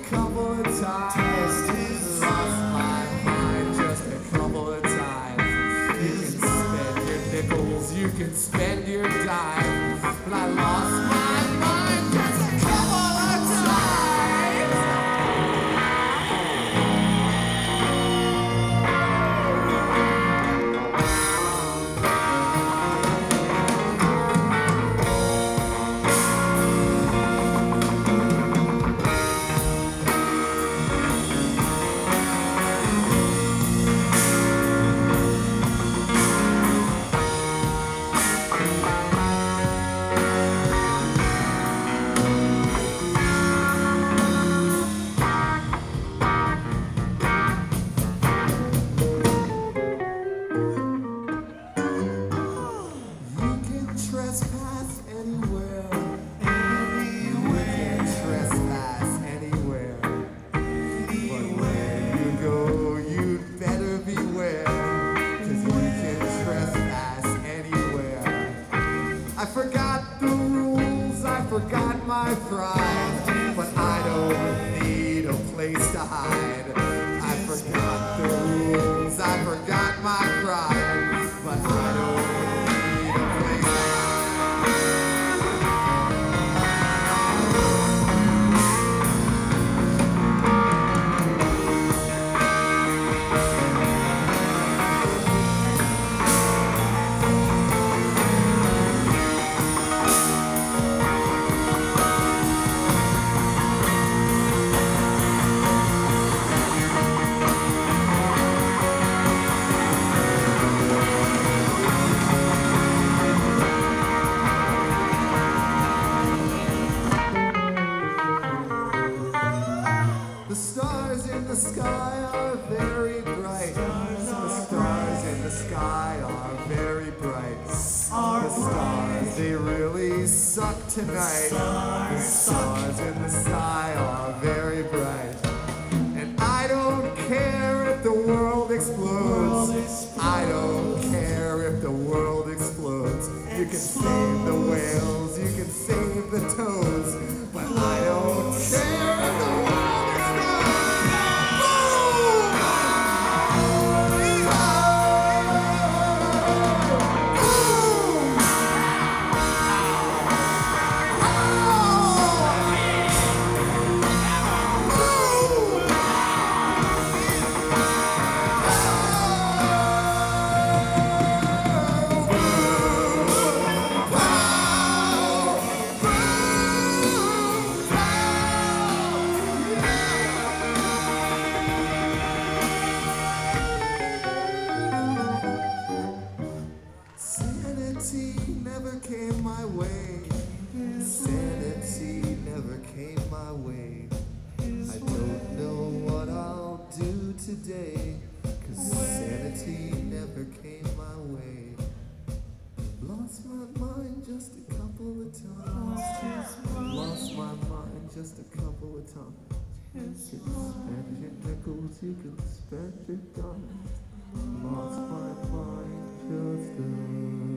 couple of times. Lost my mind just a couple of times. You can spend your nickels, you can spend your dime, but I lost my mind just a couple of times. Trespass anywhere, anywhere. Trespass anywhere, but where you go, you'd better beware, 'cause you can trespass anywhere. I forgot the rules, I forgot my pride, but I don't need a place to hide. I forgot the rules, I forgot my pride, but I don't. The stars in the sky are very bright. The stars in the sky are very bright. The stars, they really suck tonight. The stars in the sky are very bright. And I don't care if the world explodes. I don't care if the world explodes. You can save the whales, you can save the toads, but I don't care if the world never came my way. Sanity never came my way. I don't know what I'll do today, 'cause sanity never came my way. Lost my mind just a couple of times. Lost my mind just a couple of times. You can spend your nickels, you can spend your dimes. Lost my mind just a